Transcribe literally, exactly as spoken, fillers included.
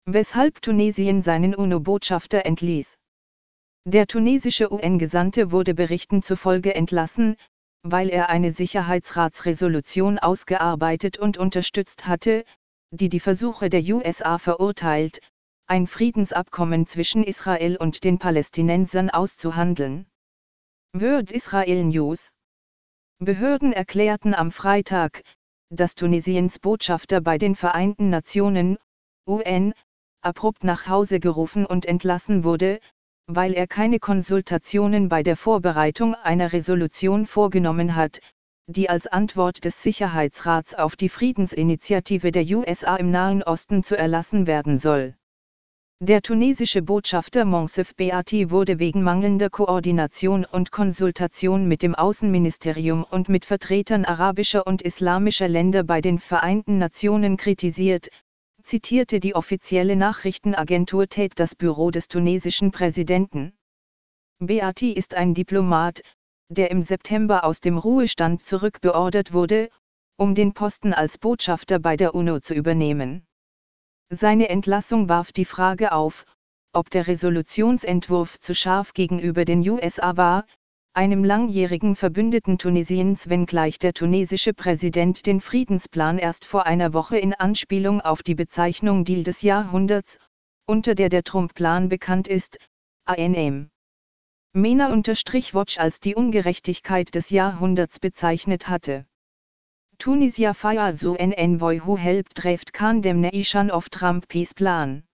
Weshalb Tunesien seinen UNO-Botschafter entließ. Der tunesische U N-Gesandte wurde Berichten zufolge entlassen, weil er eine Sicherheitsratsresolution ausgearbeitet und unterstützt hatte, die die Versuche der U S A verurteilt, ein Friedensabkommen zwischen Israel und den Palästinensern auszuhandeln. World Israel News. Behörden erklärten am Freitag, dass Tunesiens Botschafter bei den Vereinten Nationen, U N, abrupt nach Hause gerufen und entlassen wurde, weil er keine Konsultationen bei der Vorbereitung einer Resolution vorgenommen hat, die als Antwort des Sicherheitsrats auf die Friedensinitiative der U S A im Nahen Osten zu erlassen werden soll. Der tunesische Botschafter Monsef Beati wurde wegen mangelnder Koordination und Konsultation mit dem Außenministerium und mit Vertretern arabischer und islamischer Länder bei den Vereinten Nationen kritisiert, zitierte die offizielle Nachrichtenagentur T A T das Büro des tunesischen Präsidenten. Beati ist ein Diplomat, der im September aus dem Ruhestand zurückbeordert wurde, um den Posten als Botschafter bei der UNO zu übernehmen. Seine Entlassung warf die Frage auf, ob der Resolutionsentwurf zu scharf gegenüber den U S A war, einem langjährigen Verbündeten Tunesiens, wenngleich der tunesische Präsident den Friedensplan erst vor einer Woche in Anspielung auf die Bezeichnung Deal des Jahrhunderts, unter der der Trump-Plan bekannt ist, A N M. MENA-Watch als die Ungerechtigkeit des Jahrhunderts bezeichnet hatte. Tunisia fires U N envoy who helped draft condemnation of Trump peace plan.